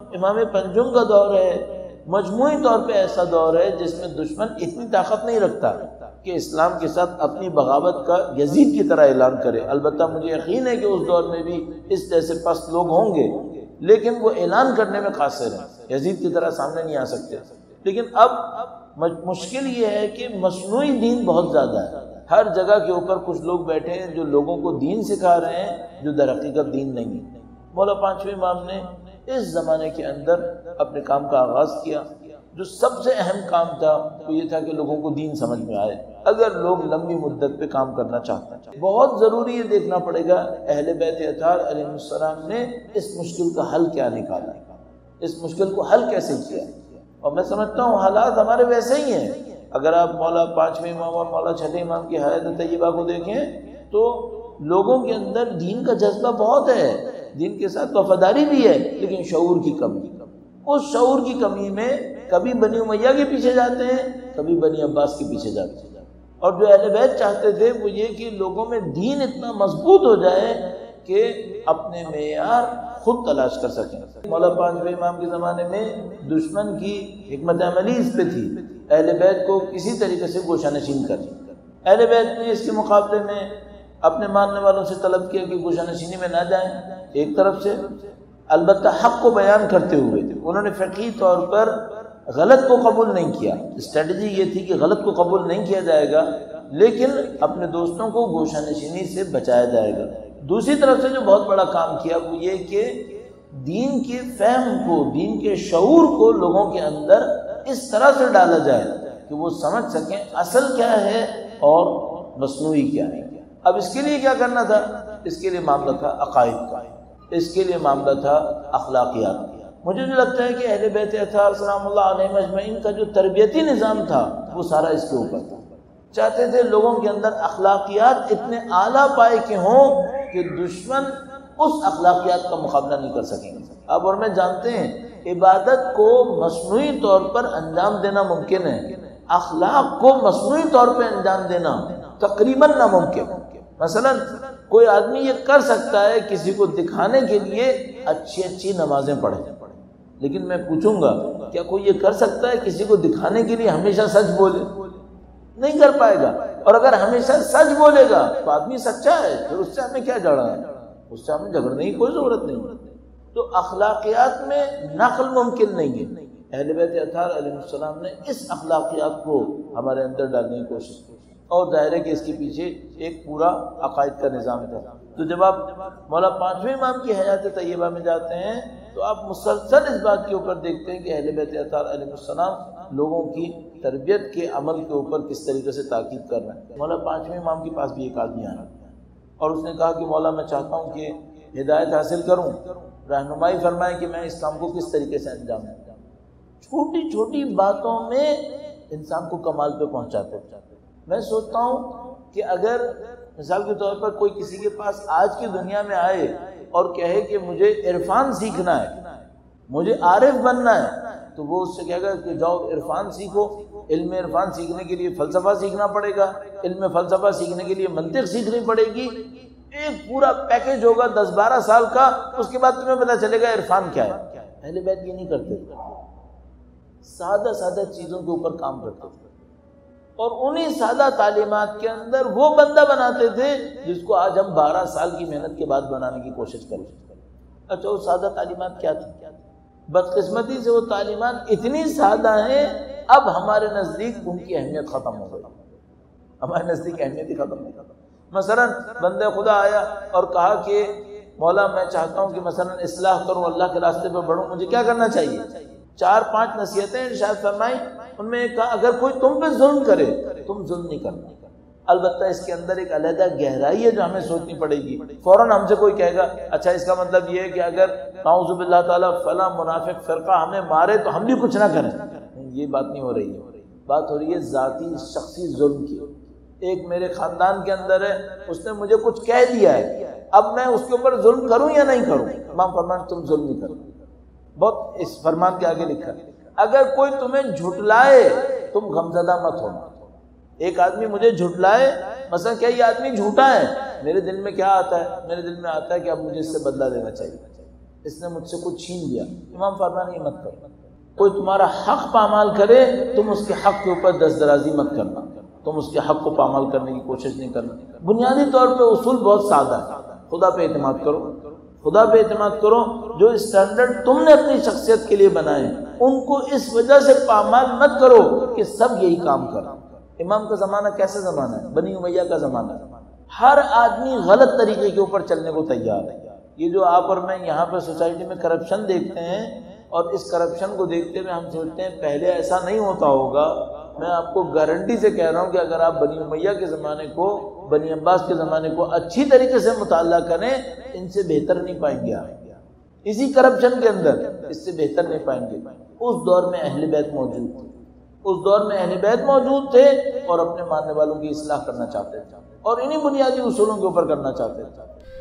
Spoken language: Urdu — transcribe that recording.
امام پنجم کا دور ہے، مجموعی طور پہ ایسا دور ہے جس میں دشمن اتنی طاقت نہیں رکھتا کہ اسلام کے ساتھ اپنی بغاوت کا یزید کی طرح اعلان کرے۔ البتہ مجھے یقین ہے کہ اس دور میں بھی اس جیسے پست لوگ ہوں گے، لیکن وہ اعلان کرنے میں قاصر ہیں، یزید کی طرح سامنے نہیں آ سکتے۔ لیکن اب مشکل یہ ہے کہ مصنوعی دین بہت زیادہ ہے، ہر جگہ کے اوپر کچھ لوگ بیٹھے ہیں جو لوگوں کو دین سکھا رہے ہیں جو در حقیقت دین نہیں ہے۔ مولا پانچویں امام نے اس زمانے کے اندر اپنے کام کا آغاز کیا۔ جو سب سے اہم کام تھا وہ یہ تھا کہ لوگوں کو دین سمجھ میں آئے، اگر لوگ لمبی مدت پہ کام کرنا چاہتے ہیں۔ بہت ضروری یہ دیکھنا پڑے گا اہل بیت اطہار علیہ السلام نے اس مشکل کا حل کیا نکالا، اس مشکل کو حل کیسے کیا۔ اور میں سمجھتا ہوں حالات ہمارے ویسے ہی ہیں۔ اگر آپ مولا پانچویں امام اور مولا چھٹے امام کی حیات طیبہ کو دیکھیں تو لوگوں کے اندر دین کا جذبہ بہت ہے، دین کے ساتھ وفاداری بھی ہے، لیکن شعور کی کمی۔ اس شعور کی کمی میں کبھی بنی امیہ کے پیچھے جاتے ہیں، کبھی بنی عباس کے پیچھے جاتے ہیں۔ اور جو اہل بیت چاہتے تھے وہ یہ کہ لوگوں میں دین اتنا مضبوط ہو جائے کہ اپنے معیار خود تلاش کر سکیں۔ مولا پانچویں امام کے زمانے میں دشمن کی حکمت عملی اس پہ تھی اہل بیت کو کسی طریقے سے گوشہ نشین کر۔ اہل بیت نے اس کے مقابلے میں اپنے ماننے والوں سے طلب کیا کہ گوشہ نشینی میں نہ جائیں ایک طرف سے، البتہ حق کو بیان کرتے ہوئے انہوں نے فقہی طور پر غلط کو قبول نہیں کیا۔ اسٹریٹجی یہ تھی کہ غلط کو قبول نہیں کیا جائے گا، لیکن اپنے دوستوں کو گوشہ نشینی سے بچایا جائے گا۔ دوسری طرف سے جو بہت بڑا کام کیا وہ یہ کہ دین کے فہم کو، دین کے شعور کو لوگوں کے اندر اس طرح سے ڈالا جائے کہ وہ سمجھ سکیں اصل کیا ہے اور مصنوعی کیا ہے۔ اب اس کے لیے کیا کرنا تھا؟ اس کے لیے معاملہ تھا عقائد کا، اس کے لیے معاملہ تھا اخلاقیات۔ مجھے جو لگتا ہے کہ اہل بیت اطہار سلام اللہ علیہ مجمعین کا جو تربیتی نظام تھا وہ سارا اس کے اوپر تھا۔ چاہتے تھے لوگوں کے اندر اخلاقیات اتنے اعلیٰ پائے کے ہوں کہ دشمن اس اخلاقیات کا مقابلہ نہیں کر سکیں گے۔ اب اور میں جانتے ہیں عبادت کو مصنوعی طور پر انجام دینا ممکن ہے، اخلاق کو مصنوعی طور پہ انجام دینا تقریباً ناممکن۔ مثلا کوئی آدمی یہ کر سکتا ہے کسی کو دکھانے کے لیے اچھی نمازیں پڑھے، لیکن میں پوچھوں گا کیا کوئی یہ کر سکتا ہے کسی کو دکھانے کے لیے ہمیشہ سچ بولے؟ نہیں کر پائے گا۔ اور اگر ہمیشہ سچ بولے گا تو آدمی سچا ہے، پھر اس سے ہمیں کیا جھگڑنا ہے؟ اس سے ہمیں جھگڑنے کی کوئی ضرورت نہیں۔ تو اخلاقیات میں نقل ممکن نہیں ہے۔ اہل بیت اطہار علیہ السلام نے اس اخلاقیات کو ہمارے اندر ڈالنے کی کوشش کی، اور ظاہر ہے کہ اس کے پیچھے ایک پورا عقائد کا نظام تھا۔ تو جب آپ مولا پانچویں امام کی حیات طیبہ میں جاتے ہیں تو آپ مسلسل اس بات کے اوپر دیکھتے ہیں کہ اہل بیت اطہار علیہ السلام لوگوں کی تربیت کے عمل کے اوپر کس طریقے سے تاکید کر رہے ہیں۔ مولا پانچویں امام کے پاس بھی ایک آدمی آیا اور اس نے کہا کہ مولا میں چاہتا ہوں کہ ہدایت حاصل کروں، رہنمائی فرمائیں کہ میں اس کام کو کس طریقے سے انجام دوں۔ چھوٹی چھوٹی باتوں میں انسان کو کمال پہ پہنچاتے ہیں۔ میں سوچتا ہوں کہ اگر مثال کے طور پر کوئی کسی کے پاس آج کی دنیا میں آئے اور کہے کہ مجھے عرفان سیکھنا ہے، مجھے عارف بننا ہے، تو وہ اس سے کہے گا کہ جاؤ عرفان سیکھو۔ علم عرفان سیکھنے کے لیے فلسفہ سیکھنا پڑے گا، علم فلسفہ سیکھنے کے لیے منطق سیکھنی پڑے گی، ایک پورا پیکیج ہوگا 10-12 سال کا، اس کے بعد تمہیں پتہ چلے گا عرفان کیا ہے۔ اہل بیت یہ نہیں کرتے، سادہ سادہ چیزوں کے اوپر کام کرتے تھے، اور انہی سادہ تعلیمات کے اندر وہ بندہ بناتے تھے جس کو آج ہم 12 سال کی محنت کے بعد بنانے کی کوشش کریں۔ اچھا وہ سادہ تعلیمات کیا تھی؟ بدقسمتی سے وہ تعلیمات اتنی سادہ ہیں اب ہمارے نزدیک ان کی اہمیت ختم ہو گئی، ہمارے نزدیک اہمیت ہی ختم ہو گئی۔ مثلا بندہ خدا آیا اور کہا کہ مولا میں چاہتا ہوں کہ مثلا اصلاح کروں، اللہ کے راستے پہ بڑھوں، مجھے کیا کرنا چاہیے؟ 4-5 نصیحتیں ارشاد فرمائی، ان میں ایک کہا اگر کوئی تم پہ ظلم کرے تم ظلم نہیں کرنا۔ البتہ اس کے اندر ایک علیحدہ گہرائی ہے جو ہمیں سوچنی پڑے گی۔ فوراً ہم سے کوئی کہے گا اچھا اس کا مطلب یہ ہے کہ اگر نعوذ باللہ تعالیٰ فلاں منافق فرقہ ہمیں مارے تو ہم بھی کچھ نہ کریں، یہ بات نہیں ہو رہی ہے۔ بات ہو رہی ہے ذاتی شخصی ظلم کی۔ ایک میرے خاندان کے اندر ہے، اس نے مجھے کچھ کہہ دیا ہے، اب میں اس کے اوپر ظلم کروں یا نہیں کروں؟ امام فرمان تم ظلم نہیں کرو۔ بہت اس فرمان کے آگے لکھا اگر کوئی تمہیں جھٹلائے تم غمزدہ مت ہونا۔ ایک آدمی مجھے جھٹلائے، مثلا کیا یہ آدمی جھوٹا ہے، میرے دل میں کیا آتا ہے؟ میرے دل میں آتا ہے کہ اب مجھے اس سے بدلہ لینا چاہیے، اس نے مجھ سے کچھ چھین لیا، امام فرمانے یہ مت کرو، کوئی تمہارا حق پامال کرے تم اس کے حق کے اوپر دست درازی مت کرنا، تم اس کے حق کو پامال کرنے کی کوشش نہیں کرنا۔ بنیادی طور پہ اصول بہت سادہ ہے، خدا پہ اعتماد کرو، خدا پہ اعتماد کرو، جو اسٹینڈرڈ تم نے اپنی شخصیت کے لیے بنائے ان کو اس وجہ سے پامال مت کرو کہ سب یہی کام کریں۔ امام کا زمانہ کیسا زمانہ ہے؟ بنی امیہ کا زمانہ ہے، ہر آدمی غلط طریقے کے اوپر چلنے کو تیار ہے۔ یہ جو آپ اور میں یہاں پہ سوسائٹی میں کرپشن دیکھتے ہیں اور اس کرپشن کو دیکھتے ہوئے ہم سوچتے ہیں پہلے ایسا نہیں ہوتا ہوگا، میں آپ کو گارنٹی سے کہہ رہا ہوں کہ اگر آپ بنی امیہ کے زمانے کو، بنی عباس کے زمانے کو اچھی طریقے سے مطالعہ کریں، ان سے بہتر نہیں پائیں گے آپ اسی کرپشن کے اندر، اس سے بہتر نہیں پائیں گے۔ اس دور میں اہل بیت موجود تھے، اس دور میں اہل بیت موجود تھے اور اپنے ماننے والوں کی اصلاح کرنا چاہتے تھے اور انہی بنیادی اصولوں کے اوپر کرنا چاہتے تھے۔